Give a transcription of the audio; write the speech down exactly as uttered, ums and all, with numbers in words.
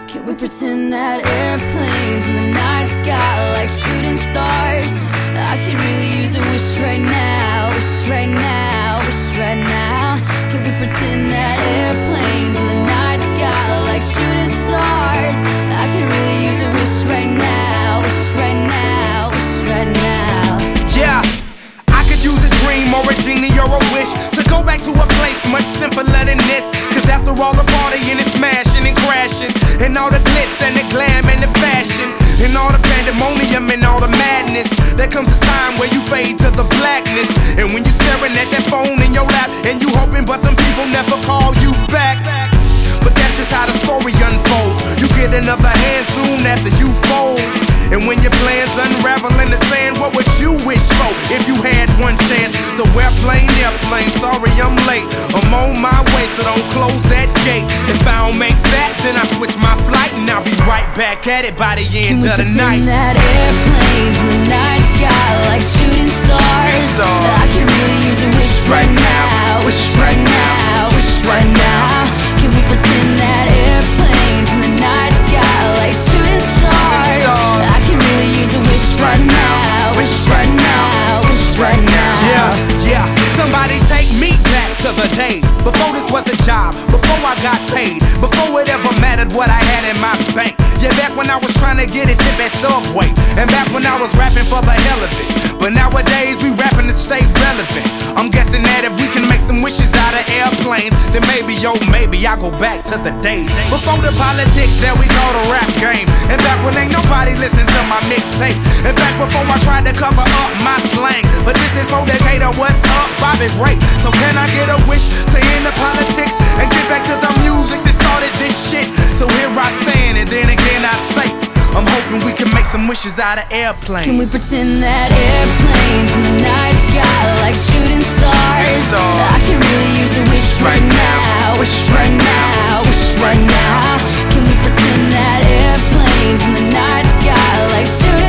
Can we pretend that airplanes in the night sky like shooting stars? I could really use a wish right now, wish right now, wish right now. Can we pretend that airplanes in the night sky like shooting stars? I could really use a wish right now, wish right now, wish right now. Yeah, I could use a dream or a genie or a wish to go back to a place much simpler than this. Cause after all the partying and smashing and crashing, and all the glitz and the glam and the fashion, and all the pandemonium and all the madness, there comes a time where you fade to the blackness. And when you staring at that phone in your lap, and you hoping but them people never call you back. But that's just how the story unfolds. You get another hand soon after you fold. And when your plans unravel in the sand, what would you wish for if you had one chance? So airplane, airplane, sorry I'm late. I'm on my way, so don't close that gate. If I don't make that, then I switch my flight, and I'll be right back at it by the end of the night. Can we pretend that airplanes in the night sky like shooting stars? I can really use a wish right now, wish right now, wish right now. Can we pretend that airplanes in the night sky like shooting stars? I can really use a wish right now, wish right now, wish right now. Yeah, yeah, somebody take me back to the days before this was a job, before I got paid, before it ever mattered what I had in my bank. Yeah, back when I was trying to get a tip at Subway, and back when I was rapping for the hell of it. But nowadays we rapping to stay relevant. I'm guessing that if we can make some wishes out of airplanes, then maybe, yo, maybe I'll go back to the days before the politics that we call the rap game. And back when ain't nobody listened to my mixtape. And back before I tried to cover up my slang. But this is for Decatur, what's up, Bobby Ray? So can I get a wish to end the politics and get back to the music that started this shit? So here I stand, and then again I say, I'm hoping we can make some wishes out of airplanes. Can we pretend that airplanes in the night sky like shooting stars? I can really use a wish right now, wish right now, wish right now. Can we pretend that airplanes in the night sky like shooting